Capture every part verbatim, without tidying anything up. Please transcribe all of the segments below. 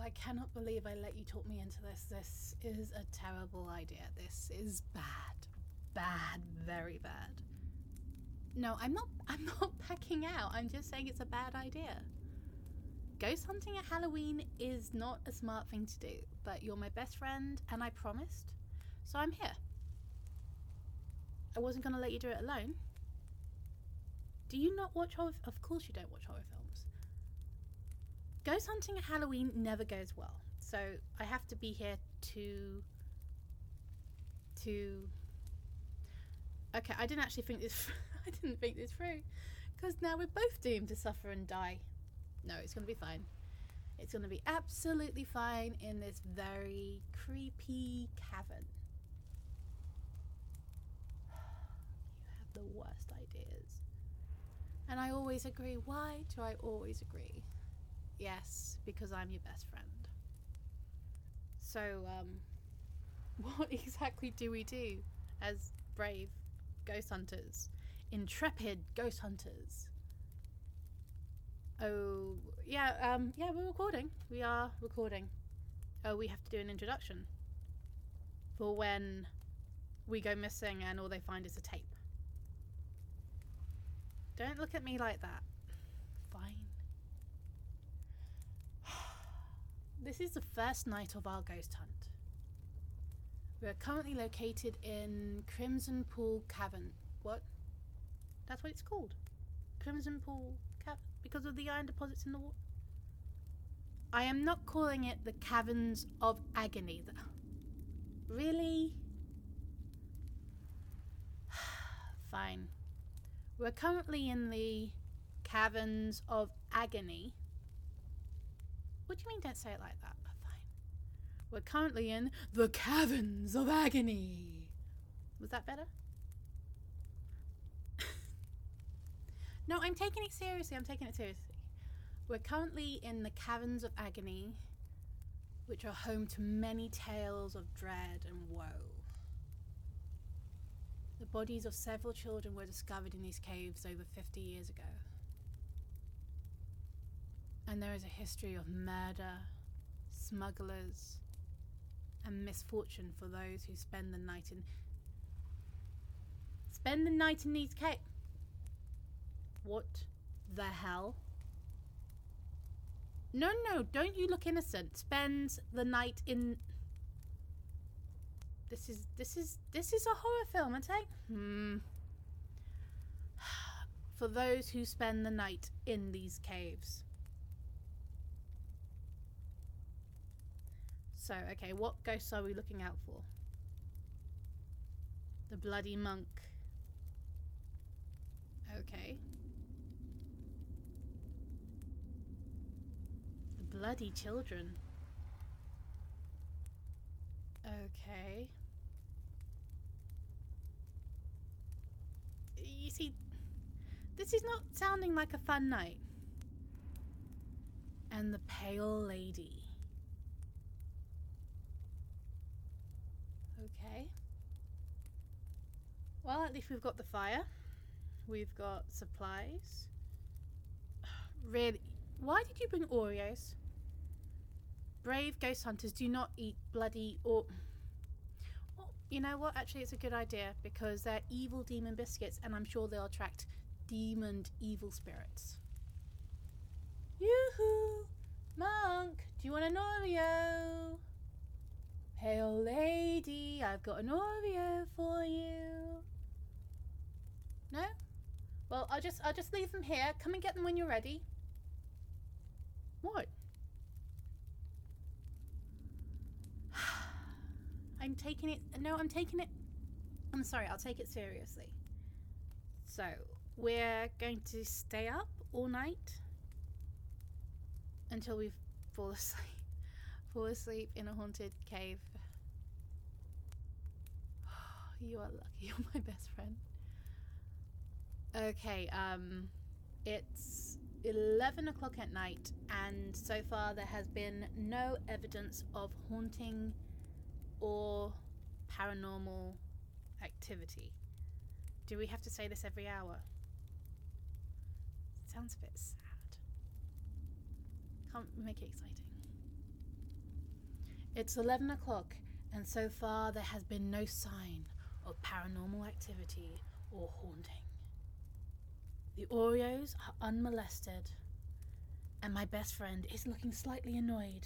I cannot believe I let you talk me into this. This is a terrible idea. This is bad. Bad. Very bad. No, I'm not I'm not backing out. I'm just saying it's a bad idea. Ghost hunting at Halloween is not a smart thing to do, but you're my best friend and I promised. So I'm here. I wasn't going to let you do it alone. Do you not watch horror? Of course you don't watch horror films. Ghost hunting at Halloween never goes well. So I have to be here to... To... Okay, I didn't actually think this... I didn't think this through. Because now we're both doomed to suffer and die. No, it's going to be fine. It's going to be absolutely fine in this very creepy cavern. You have the worst ideas. And I always agree. Why do I always agree? Yes, because I'm your best friend. So, um, what exactly do we do as brave ghost hunters? Intrepid ghost hunters. Oh, yeah, um, yeah, we're recording. We are recording. Oh, we have to do an introduction. For when we go missing and all they find is a tape. Don't look at me like that. Fine. This is the first night of our ghost hunt. We are currently located in Crimson Pool Cavern. What? That's what it's called. Crimson Pool Cavern. Because of the iron deposits in the water. I am not calling it the Caverns of Agony. Really? Fine. We're currently in the Caverns of Agony. What do you mean don't say it like that? Oh, fine. We're currently in the Caverns of Agony. Was that better? No, I'm taking it seriously. I'm taking it seriously. We're currently in the Caverns of Agony, which are home to many tales of dread and woe. The bodies of several children were discovered in these caves over fifty years ago. And there is a history of murder, smugglers, and misfortune for those who spend the night in... Spend the night in these caves... What the hell? No, no, don't you look innocent. Spends the night in... This is, this is, this is a horror film, I take? Hmm. For those who spend the night in these caves. So, okay, what ghosts are we looking out for? The bloody monk. Okay. The bloody children. Okay. You see, this is not sounding like a fun night. And the pale lady. Okay. Well, at least we've got the fire. We've got supplies. Really? Why did you bring Oreos? Brave ghost hunters do not eat bloody or... Well, you know what? Actually, it's a good idea because they're evil demon biscuits and I'm sure they'll attract demoned evil spirits. Yoo-hoo! Monk, do you want an Oreo? Pale lady, I've got an Oreo for you. No? Well, I'll just I'll just leave them here. Come and get them when you're ready. What? I'm taking it... No, I'm taking it... I'm sorry, I'll take it seriously. So, we're going to stay up all night until we fall asleep. Fall asleep in a haunted cave. You are lucky. You're my best friend. Okay, um... it's eleven o'clock at night, and so far there has been no evidence of haunting or paranormal activity. Do we have to say this every hour? It sounds a bit sad. Can't we make it exciting? It's eleven o'clock, and so far there has been no sign of paranormal activity or haunting. The Oreos are unmolested, and my best friend is looking slightly annoyed.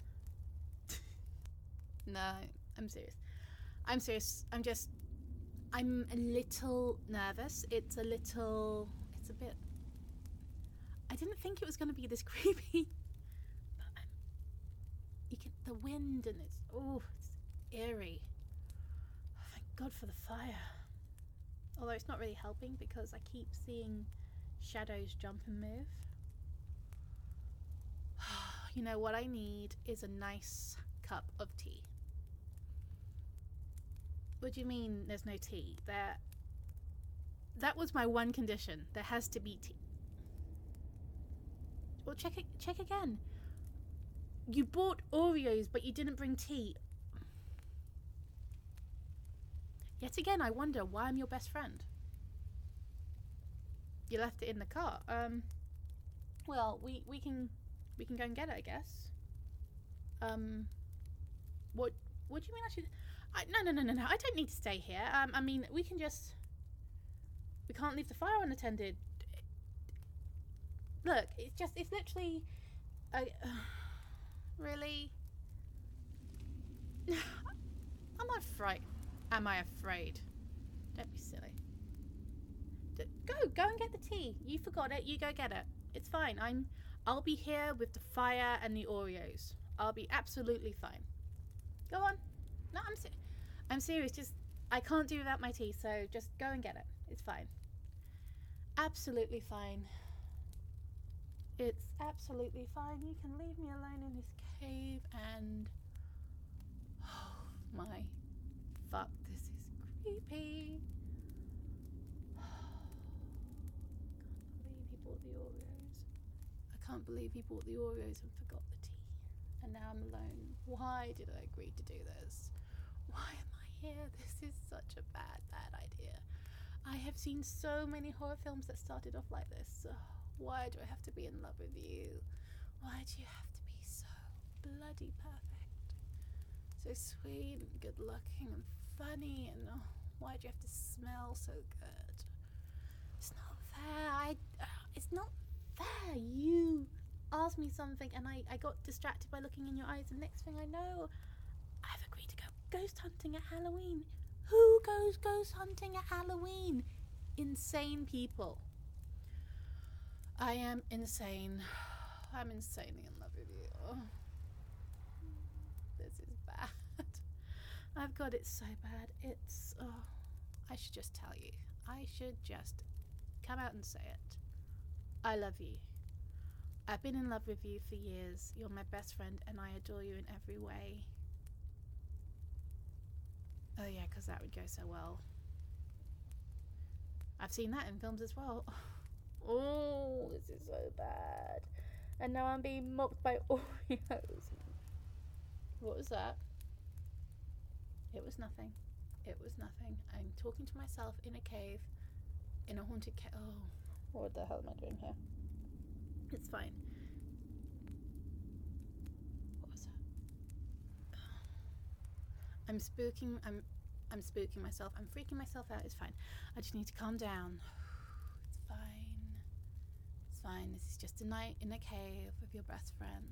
No, I'm serious. I'm serious. I'm just... I'm a little nervous. It's a little... It's a bit... I didn't think it was going to be this creepy. But I'm... You can... The wind and it's... Oh, it's eerie. Oh, thank God for the fire. Although it's not really helping because I keep seeing shadows jump and move. You know, what I need is a nice cup of tea. What do you mean there's no tea? There... That was my one condition. There has to be tea. Well, check it. Check again. You bought Oreos, but you didn't bring tea. Yet again, I wonder why I'm your best friend. You left it in the car. Um. Well, we we can we can go and get it, I guess. Um. What What do you mean I should? I, no, no, no, no, no. I don't need to stay here. Um. I mean, we can just. We can't leave the fire unattended. Look, it's just, it's literally, I, uh, really? I'm not afraid. Am I afraid? Don't be silly. D- go, go and get the tea. You forgot it, you go get it. It's fine, I'm, I'll be here with the fire and the Oreos. I'll be absolutely fine. Go on. No, I'm, se- I'm serious, just, I can't do without my tea, so just go and get it. It's fine. Absolutely fine. It's absolutely fine. You can leave me alone in this cave and... Oh my... Fuck, this is creepy. I can't believe he bought the Oreos. I can't believe he bought the Oreos and forgot the tea. And now I'm alone. Why did I agree to do this? Why am I here? This is such a bad, bad idea. I have seen so many horror films that started off like this. Oh, why do I have to be in love with you? Why do you have to be so bloody perfect? So sweet and good looking and funny, and oh, why do you have to smell so good? It's not fair. I, uh, it's not fair. You asked me something and I, I got distracted by looking in your eyes, and next thing I know, I've agreed to go ghost hunting at Halloween. Who goes ghost hunting at Halloween? Insane people. I am insane. I'm insanely in love with you. Oh. This is bad. I've got it so bad. It's... Oh, I should just tell you. I should just come out and say it. I love you. I've been in love with you for years. You're my best friend and I adore you in every way. Oh yeah, because that would go so well. I've seen that in films as well. Oh, this is so bad. And now I'm being mocked by Oreos. What was that? It was nothing. It was nothing. I'm talking to myself in a cave. In a haunted cave. Oh, what the hell am I doing here? It's fine. What was that? I'm spooking. I'm I'm spooking myself. I'm freaking myself out. It's fine. I just need to calm down. It's fine. It's fine. This is just a night in a cave with your best friend,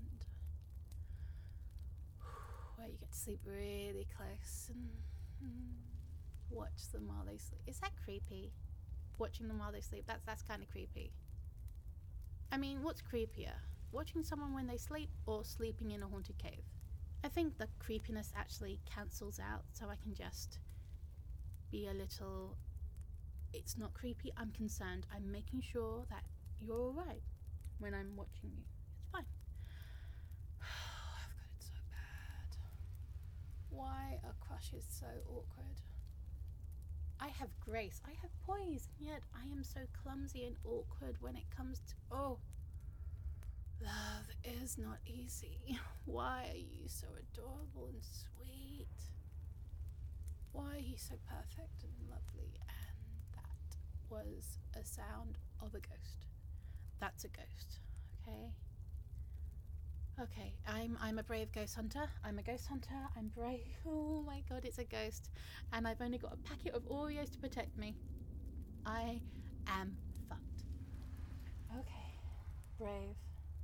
where you get to sleep really close and mm, watch them while they sleep. Is that creepy? Watching them while they sleep? That's that's kind of creepy. I mean, what's creepier? Watching someone when they sleep or sleeping in a haunted cave? I think the creepiness actually cancels out, so I can just be a little... It's not creepy, I'm concerned. I'm making sure that you're alright when I'm watching you. It's fine. I've got it so bad. Why are crushes so awkward? I have grace, I have poise, and yet I am so clumsy and awkward when it comes to... Oh, love is not easy. Why are you so adorable and sweet? Why are you so perfect and lovely? And that was a sound of a ghost. That's a ghost, okay? Okay, I'm I'm a brave ghost hunter. I'm a ghost hunter. I'm brave. Oh my god, it's a ghost. And I've only got a packet of Oreos to protect me. I am fucked. Okay. Brave.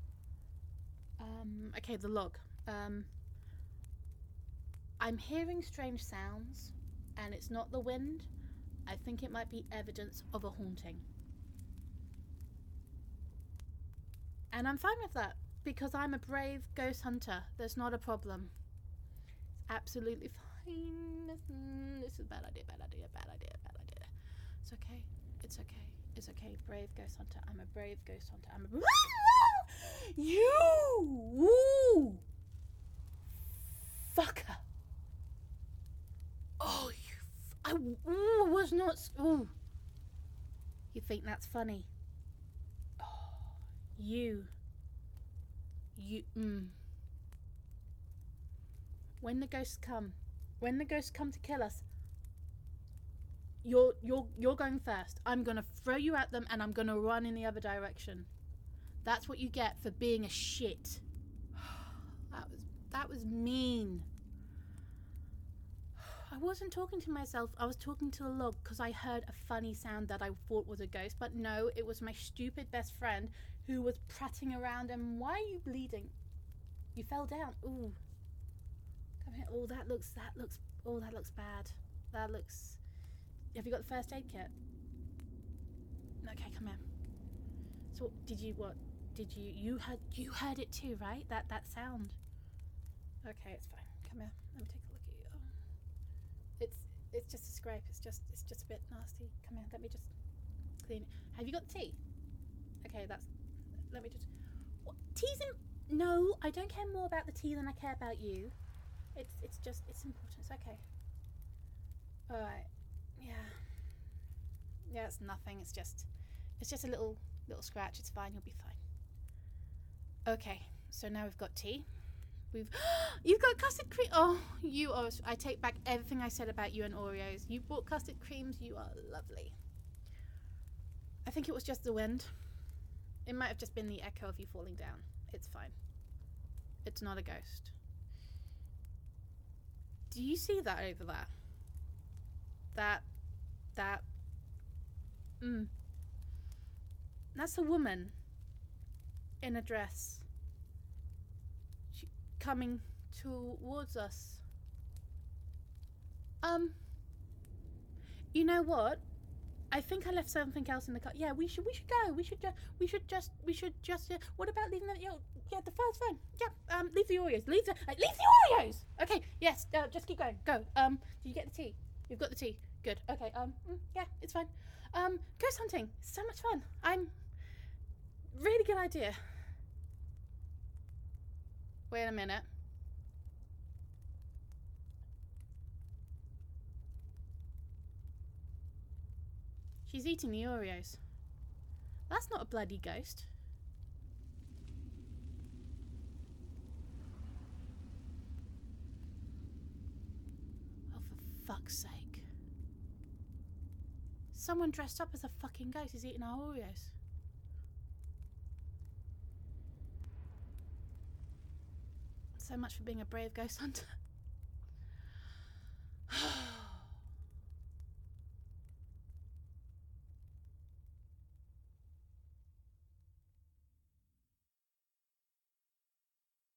Um, okay, the log. Um, I'm hearing strange sounds, and it's not the wind. I think it might be evidence of a haunting. And I'm fine with that, because I'm a brave ghost hunter. There's not a problem. It's absolutely fine. Mm, this is a bad idea, bad idea, bad idea, bad idea. It's okay. It's okay. It's okay. Brave ghost hunter. I'm a brave ghost hunter. I'm a brave... You! Woo! Fucker. Oh, you... F I ooh, was not... Ooh. You think that's funny? Oh, you... You... Mm. When the ghosts come... When the ghosts come to kill us... You're, you're, you're going first. I'm gonna throw you at them and I'm gonna run in the other direction. That's what you get for being a shit. That was... That was mean. I wasn't talking to myself, I was talking to the log because I heard a funny sound that I thought was a ghost, but no, it was my stupid best friend who was prattling around. And why are you bleeding? You fell down. Ooh. Come here. Oh, that looks, that looks, oh, that looks bad. That looks... Have you got the first aid kit? Okay, come here. So, did you, what? Did you, you heard, you heard it too, right? That, that sound. Okay, it's fine. Come here. Let me take a look at you. Oh. It's, it's just a scrape. It's just, it's just a bit nasty. Come here. Let me just clean it. Have you got the tea? Okay, that's. Let me just. What? Tea's in. No, I don't care more about the tea than I care about you. It's, it's just, it's important. It's okay. All right. Yeah. Yeah, it's nothing. It's just, it's just a little, little scratch. It's fine. You'll be fine. Okay. So now we've got tea. We've You've got custard cream. Oh, you are. I take back everything I said about you and Oreos. You bought custard creams. You are lovely. I think it was just the wind. It might have just been the echo of you falling down. It's fine. It's not a ghost. Do you see that over there? That, that, mm. That's a woman in a dress. Coming towards us. Um, you know what? I think I left something else in the car. Yeah, we should. We should go. We should just. We should just. We should just. Uh, what about leaving the? You know, yeah, the first phone. Yeah. Um, leave the Oreos. Leave the. Uh, leave the Oreos. Okay. Yes. Uh, just keep going. Go. Um. Did you get the tea? You've got the tea. Good. Okay. Um. Mm, yeah. It's fine. Um. Ghost hunting. So much fun. I'm. Really good idea. Wait a minute. She's eating the Oreos. That's not a bloody ghost. Oh, for fuck's sake. Someone dressed up as a fucking ghost is eating our Oreos. So much for being a brave ghost hunter.